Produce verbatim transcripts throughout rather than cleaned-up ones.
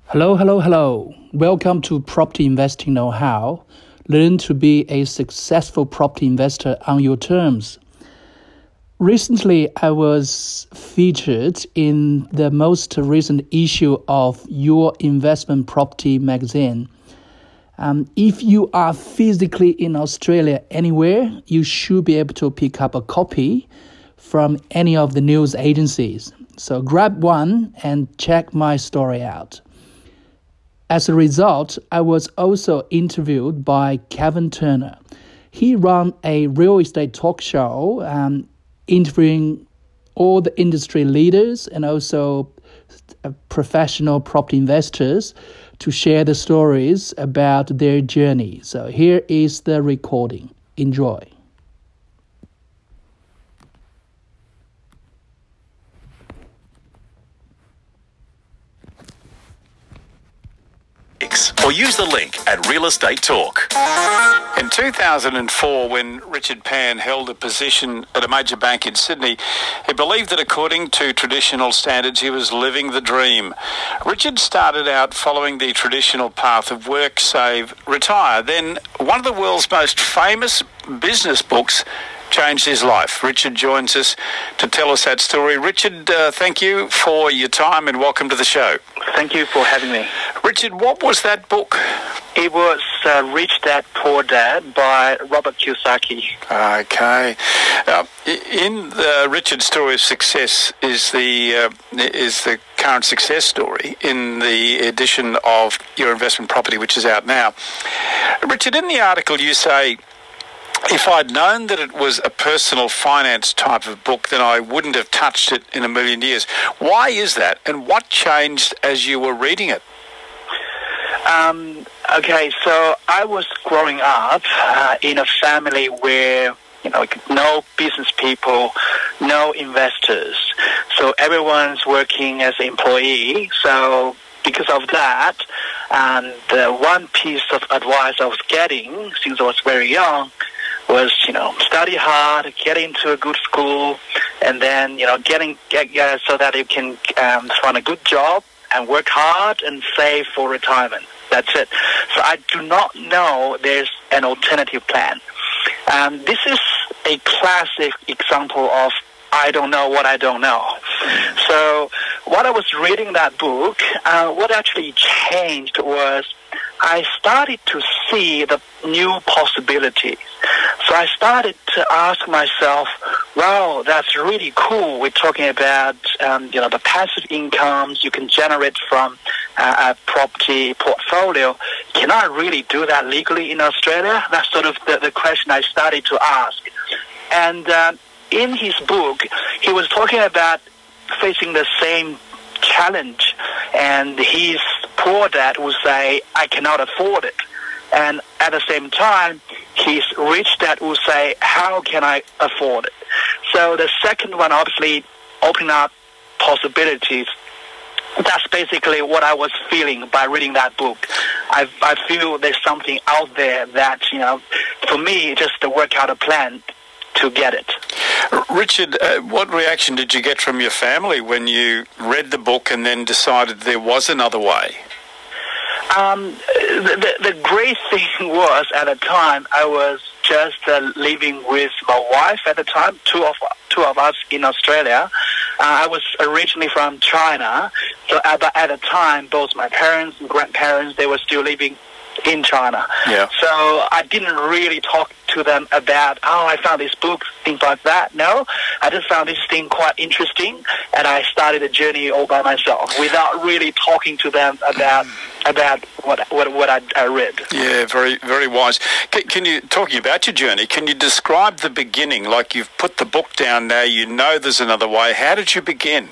Hello, hello, hello. Welcome to Property Investing Know-How. Learn to be a successful property investor on your terms. Recently, I was featured in the most recent issue of Your Investment Property magazine. Um, if you are physically in Australia anywhere, you should be able to pick up a copy from any of the news agencies. So grab one and check my story out. As a result, I was also interviewed by Kevin Turner. He ran a real estate talk show, um, interviewing all the industry leaders and also uh, professional property investors to share the stories about their journey. So here is the recording. Enjoy. Or use the link at Real Estate Talk. In two thousand four, when Richard Pan held a position at a major bank in Sydney, he believed that according to traditional standards, he was living the dream. Richard started out following the traditional path of work, save, retire. Then one of the world's most famous business books changed his life. Richard joins us to tell us that story. Richard, uh, thank you for your time and welcome to the show. Thank you for having me. Richard, what was that book? It was uh, Rich Dad, Poor Dad by Robert Kiyosaki. Okay. Uh, in the Richard's story of success is the uh, is the current success story in the edition of Your Investment Property, which is out now. Richard, in the article you say, if I'd known that it was a personal finance type of book, then I wouldn't have touched it in a million years. Why is that, and what changed as you were reading it? Um, okay, so I was growing up uh, in a family where, you know, no business people, no investors. So everyone's working as an employee. So because of that, and the one piece of advice I was getting since I was very young was, you know, study hard, get into a good school, and then, you know, getting get, uh, so that you can um, find a good job and work hard and save for retirement. That's it. So I do not know there's an alternative plan. Um, this is a classic example of I don't know what I don't know. So what I was reading that book, uh, what actually changed was I started to see the new possibilities. So I started to ask myself, wow, that's really cool. We're talking about, um, you know, the passive incomes you can generate from uh, a property portfolio. Can I really do that legally in Australia? That's sort of the, the question I started to ask. And uh, in his book, he was talking about facing the same challenge, and his poor dad would say, I cannot afford it. And at the same time, his rich dad would say, how can I afford it? So the second one, obviously, opening up possibilities. That's basically what I was feeling by reading that book. I, I feel there's something out there that, you know, for me, just to work out a plan to get it. Richard, uh, what reaction did you get from your family when you read the book and then decided there was another way? Um, the, the, the great thing was, at the time, I was just uh, living with my wife at the time, two of two of us in Australia. Uh, I was originally from China, so at the, at the time, both my parents and grandparents, they were still living in China. Yeah. So I didn't really talk to them about, oh, I found this book, things like that. No, I just found this thing quite interesting, and I started a journey all by myself without really talking to them about about what what, what I, I read. Yeah, very very wise. Can, can you, talking about your journey, can you describe the beginning? Like, you've put the book down now, you know there's another way. How did you begin?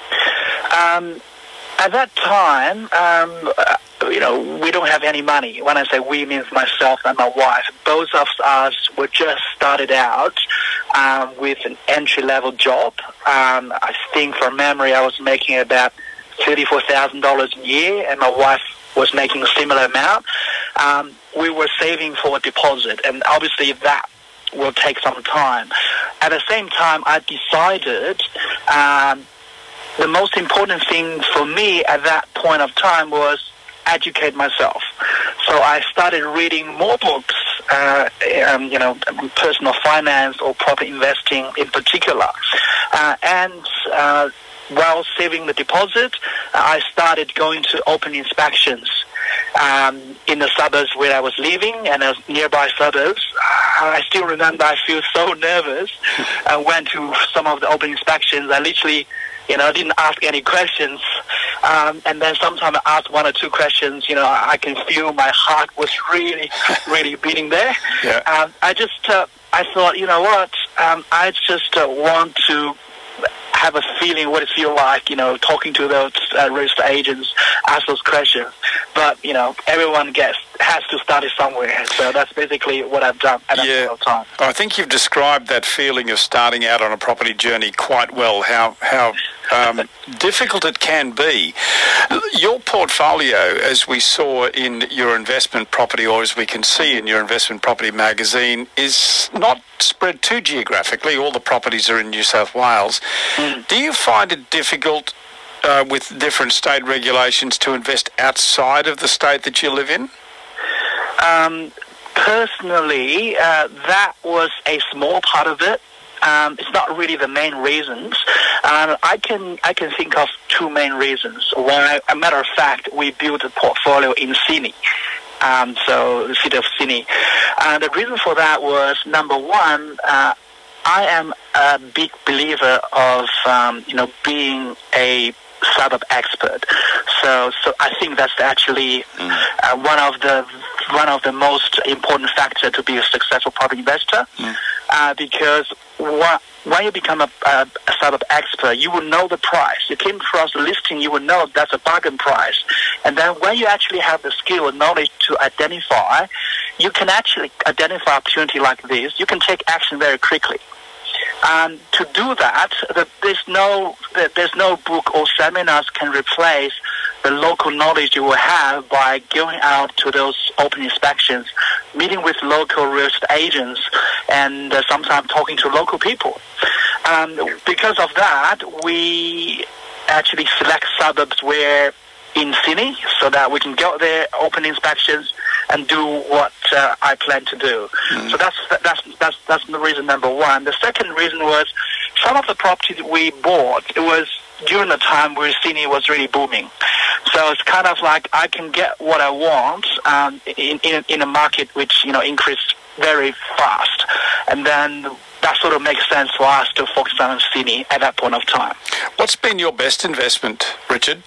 Um, at that time, um, you know, we don't have any money. When I say we, means myself and my wife. Both of us were just started out um, with an entry-level job. Um, I think from memory I was making about thirty-four thousand dollars a year, and my wife was making a similar amount. Um, we were saving for a deposit, and obviously that will take some time. At the same time, I decided um, the most important thing for me at that point of time was educate myself. So I started reading more books, uh, um, you know, personal finance or property investing in particular. Uh, and uh, while saving the deposit, I started going to open inspections um, in the suburbs where I was living and uh, nearby suburbs. I still remember I feel so nervous. I went to some of the open inspections. I literally, you know, didn't ask any questions. Um, and then sometimes I asked one or two questions. You know, I can feel my heart was really, really beating there. Yeah. Um, I just, uh, I thought, you know what, um, I just uh, want to have a feeling what it feels like, you know, talking to those uh, real estate agents, ask those questions. But, you know, everyone gets has to start it somewhere. So that's basically what I've done at that yeah. point of time. I think you've described that feeling of starting out on a property journey quite well, how how um, difficult it can be. Your portfolio, as we saw in your investment property, or as we can see in your investment property magazine, is not spread too geographically. All the properties are in New South Wales. Mm. Do you find it difficult uh, with different state regulations to invest outside of the state that you live in? Um, personally, uh, that was a small part of it. Um, it's not really the main reasons. Um, I can I can think of two main reasons why. A matter of fact, we built a portfolio in Sydney. Um, so the city of Sydney. Uh, the reason for that was, number one, uh, I am a big believer of um, you know being a suburb expert. So so I think that's actually uh, one of the one of the most important factors to be a successful property investor. Mm. Uh, because what, when you become a, a, a suburb expert, you will know the price. You came across the listing, you will know that's a bargain price. And then when you actually have the skill and knowledge to identify, you can actually identify opportunity like this. You can take action very quickly. And to do that, there's no there's no book or seminars can replace the local knowledge you will have by going out to those open inspections, meeting with local real estate agents, and uh, sometimes talking to local people. Um, because of that, we actually select suburbs where in Sydney, so that we can go there, open inspections, and do what uh, I plan to do. Mm. So that's that's that's that's the reason number one. The second reason was some of the properties we bought. It was during the time where Sydney was really booming. So it's kind of like I can get what I want um, in, in in a market which you know increased very fast, and then that sort of makes sense for us to focus on Sydney at that point of time. What's been your best investment, Richard?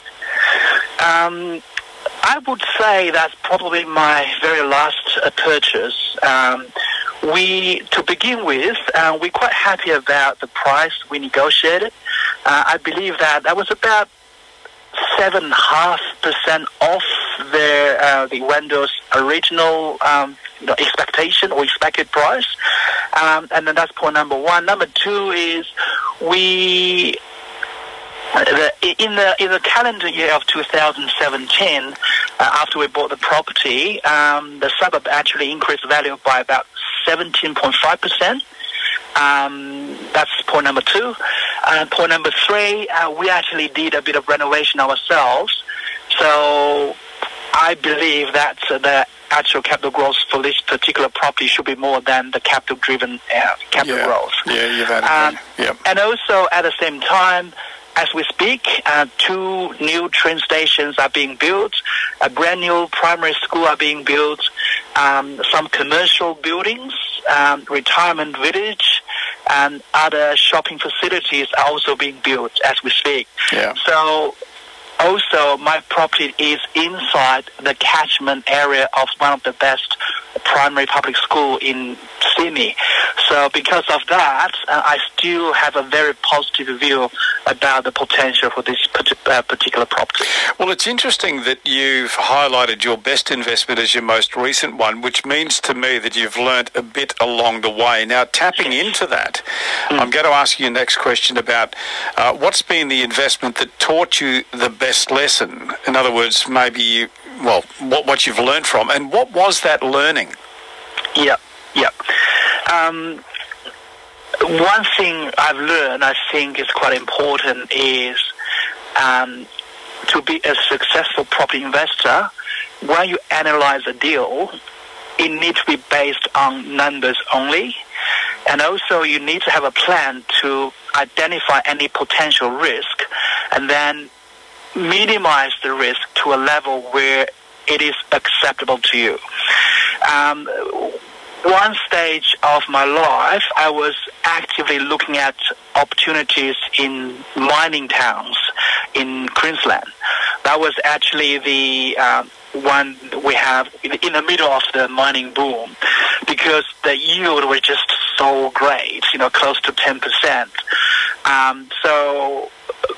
Um, I would say that's probably my very last uh, purchase. Um, we, to begin with, uh, we're quite happy about the price we negotiated. Uh, I believe that that was about seven and a half percent off their uh, the vendor's original um, you know, expectation or expected price. Um, and then that's point number one. Number two is we. The, in the in the calendar year of two thousand seventeen, uh, after we bought the property, um, the suburb actually increased value by about seventeen point five percent. Um, that's point number two. Uh, point number three, uh, we actually did a bit of renovation ourselves. So I believe that uh, the actual capital growth for this particular property should be more than the capital-driven uh, capital yeah. growth. Yeah, you've had it. Um, yeah. And also, at the same time, as we speak, uh, two new train stations are being built, a brand new primary school are being built, um, some commercial buildings, um, retirement village, and other shopping facilities are also being built as we speak. Yeah. So also my property is inside the catchment area of one of the best primary public school in Sydney. So because of that, uh, I still have a very positive view about the potential for this uh, particular property. Well, it's interesting that you've highlighted your best investment as your most recent one, which means to me that you've learnt a bit along the way. Now, tapping into that, mm. I'm going to ask you next question about uh, what's been the investment that taught you the best lesson? In other words, maybe you, well, what, what you've learned from, and what was that learning? Yep, yep. Um, one thing I've learned, I think is quite important, is um, to be a successful property investor, when you analyze a deal, it needs to be based on numbers only. And also you need to have a plan to identify any potential risk and then minimize the risk to a level where it is acceptable to you. Um, one stage of my life, I was actively looking at opportunities in mining towns in Queensland. That was actually the uh, one we have in the middle of the mining boom, because the yield was just so great, you know, close to ten percent. Um, so,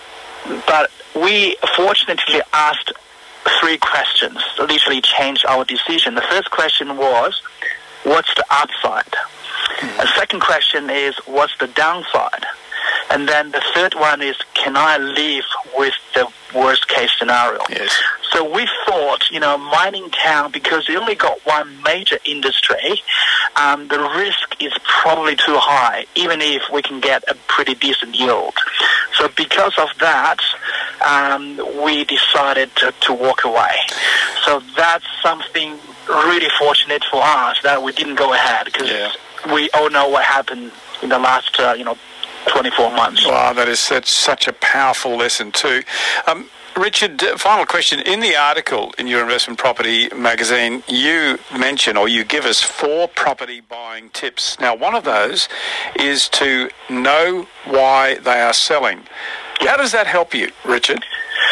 but we fortunately asked three questions that literally changed our decision. The first question was, what's the upside? Mm-hmm. The second question is, what's the downside? And then the third one is, can I live with the worst case scenario? Yes. So we thought, you know, mining town, because they only got one major industry, um, the risk is probably too high, even if we can get a pretty decent yield. So because of that, um, we decided to, to walk away. So that's something really fortunate for us that we didn't go ahead, because yeah. we all know what happened in the last, uh, you know, twenty-four months. Wow, that is such, such a powerful lesson too. Um, Richard, final question. In the article in your Investment Property magazine, you mention, or you give us four property buying tips. Now, one of those is to know why they are selling. How does that help you, Richard?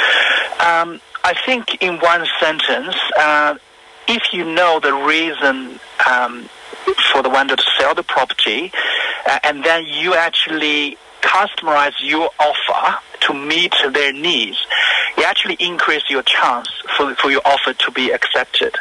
Um, I think in one sentence, uh, if you know the reason um, for the vendor to sell the property, uh, and then you actually customize your offer to meet their needs, you actually increase your chance for, for your offer to be accepted.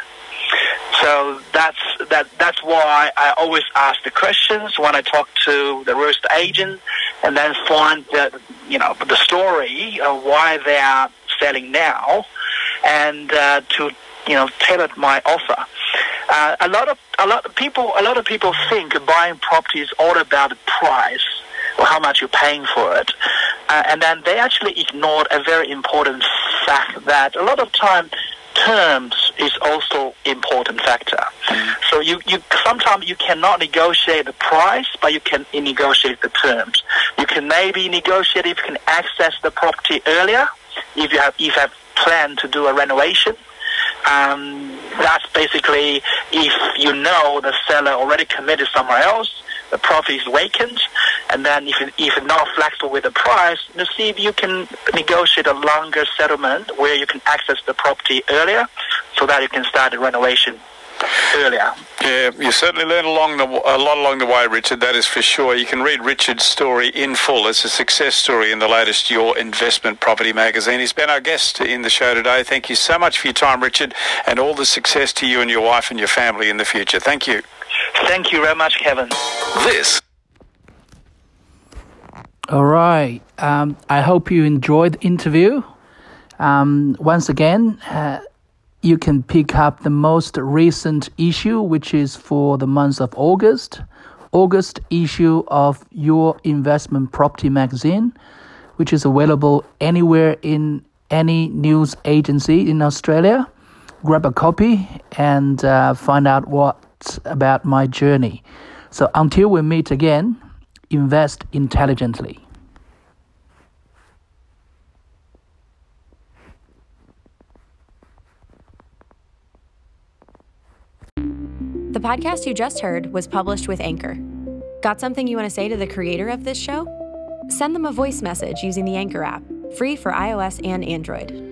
So that's that. That's why I always ask the questions when I talk to the real estate agent, and then find the you know the story of why they are selling now, and uh, to you know tailor my offer. Uh, a lot of a lot of people a lot of people think buying property is all about the price or how much you're paying for it, uh, and then they actually ignored a very important fact that a lot of time terms is also important factor. Mm. So you, you sometimes you cannot negotiate the price, but you can negotiate the terms. You can maybe negotiate if you can access the property earlier, if you have if you have planned to do a renovation. Um, that's basically if you know the seller already committed somewhere else, the property is vacant, and then if you, if you're not flexible with the price, to see if you can negotiate a longer settlement where you can access the property earlier, so that you can start the renovation earlier. Yeah, you certainly learn along the, a lot along the way, Richard, that is for sure. You can read Richard's story in full. It's a success story in the latest Your Investment Property magazine. He's been our guest in the show today. Thank you so much for your time, Richard, and all the success to you and your wife and your family in the future. Thank you. Thank you very much, Kevin. This. All right. Um, I hope you enjoyed the interview. Um, once again, uh, you can pick up the most recent issue, which is for the month of August. August issue of Your Investment Property magazine, which is available anywhere in any news agency in Australia. Grab a copy and uh, find out what about my journey. So until we meet again, invest intelligently. The podcast you just heard was published with Anchor. Got something you want to say to the creator of this show? Send them a voice message using the Anchor app, free for iOS and Android.